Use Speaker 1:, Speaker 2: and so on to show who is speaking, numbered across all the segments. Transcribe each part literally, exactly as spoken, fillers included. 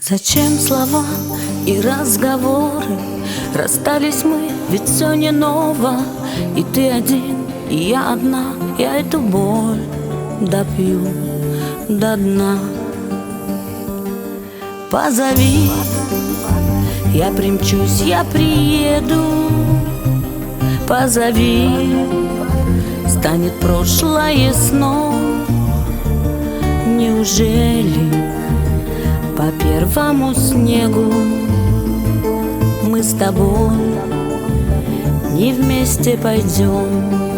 Speaker 1: Зачем слова и разговоры? Расстались мы, ведь все не ново. И ты один, и я одна. Я эту боль допью до дна. Позови, я примчусь, я приеду. Позови, станет прошлое сном. Неужели по первому снегу мы с тобой не вместе пойдем?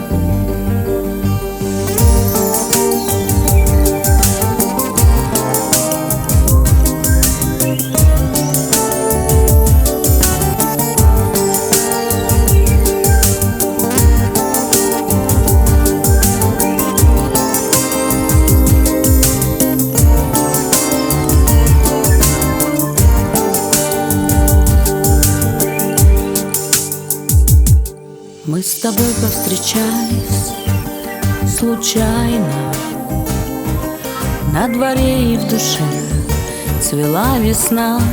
Speaker 1: Мы с тобой повстречались случайно. На дворе и в душе цвела весна.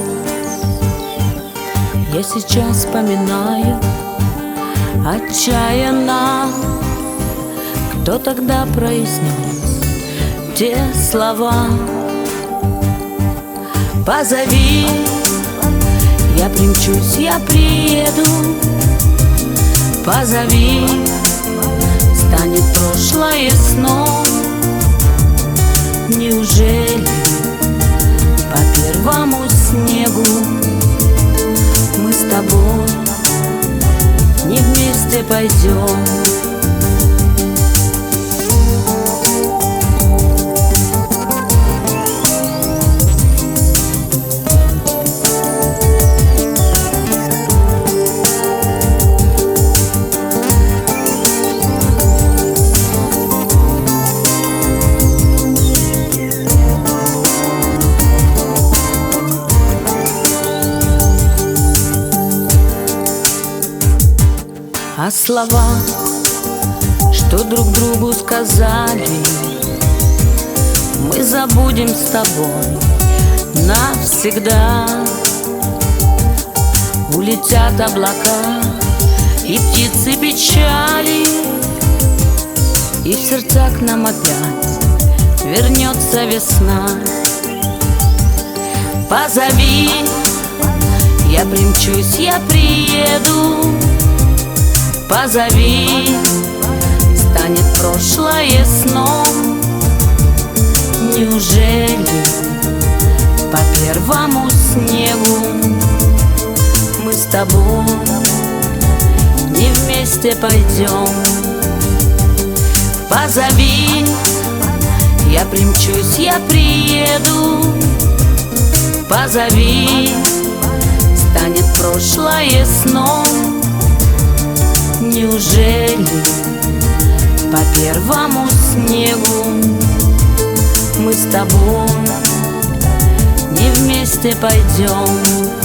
Speaker 1: Я сейчас вспоминаю отчаянно, кто тогда произнес те слова. Позови, я примчусь, я приеду. Позови, станет прошлое сном. Неужели по первому снегу мы с тобой не вместе пойдем? А слова, что друг другу сказали, мы забудем с тобой навсегда. Улетят облака и птицы печали, и в сердца к нам опять вернется весна. Позови, я примчусь, я приеду. Позови, станет прошлое сном. Неужели по первому снегу мы с тобой не вместе пойдем? Позови, я примчусь, я приеду. Позови, станет прошлое сном. Неужели по первому снегу мы с тобой не вместе пойдем?